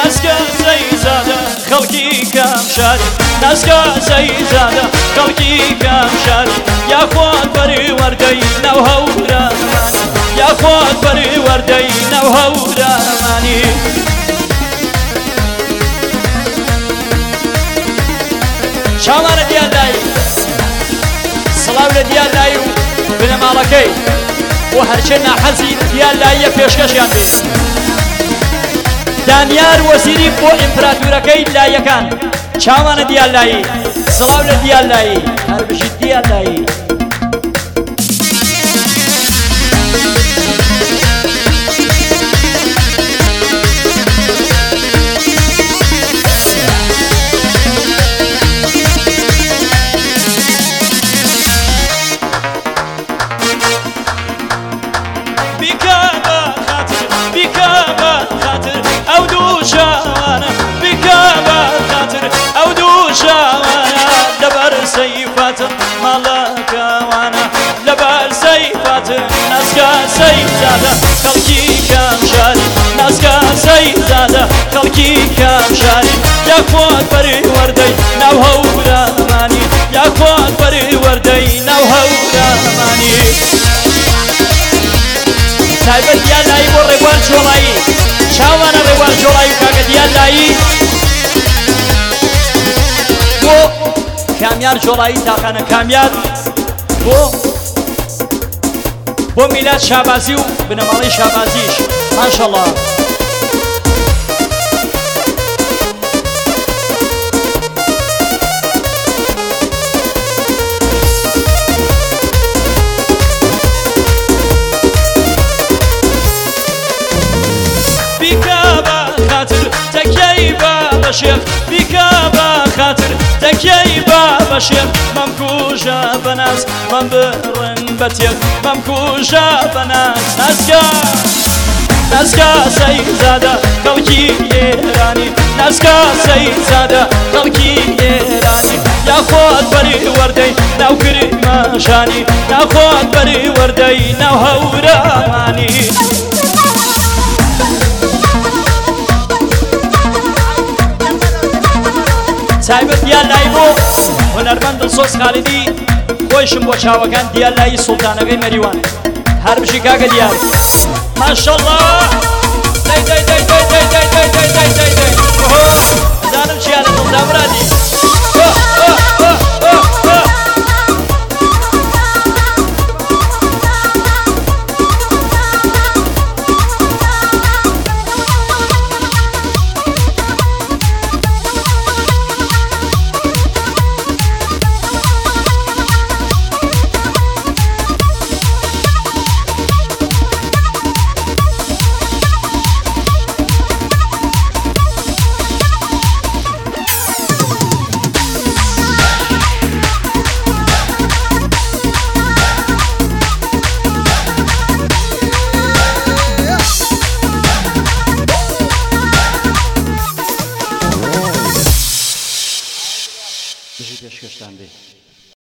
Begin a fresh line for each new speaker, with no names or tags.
ناسکە سەیزادە خەڵکی کام شار ناسکە سەیزادە خەڵکی کام شار یاخۆت پەروەردەی ناو هەورانمانی یاخۆت پەروەردەی ناو هەورانمانی شاوانە دیالایی سڵاو لە دیالایی و بنەماڵەکەی بۆ هەرچێ ناحەزی دیالاییە پێشکەشیان بێت دانیار وەزیری بۆ ئیمپراتورەکەی لایەکان چاوانە دیالایی سڵاو لە دیالایی هەر بژیت دیالایی سيفات مالكوانا لبال سيفات ناسكا سيزادة خلقي كام شاري ناسكا سيزادة خلقي كام شاري يا خوات بري وردي ناو هوراماني يا خوات بري وردي ناو هوراماني تايبت ديالاي بو ريوان جولاي شاوانا ريوان جولاي وكاكا ديالاي بو کامیار جۆڵایی تاقانە کامیار بۆ میلاد شابازی و بنەماڵی شابازیش ماشەڵڵا بیکە بە خاتر تەکیەی بە شێخ بیکە بە خاتر تەکیەی بە شێخ مەمکوژە بەناز مەم بڕن بەتێک مەمکوژە بەناز ناسکە سەیزادە خەڵکی ئێرانی ناسکە سەیزادە خەڵکی ئێرانی یاخۆت پەروەردەی ناو کرماشانی یاخۆت پەروەردەی ناو هەورامانی تایبەت دیالایی بۆ هونەرمەند دڵسۆز خالیدی خۆیشم بۆ چاوەکان دیالایی سوڵتانەکەی مەریوان هەر بژی کاکە دیار ماشەڵڵا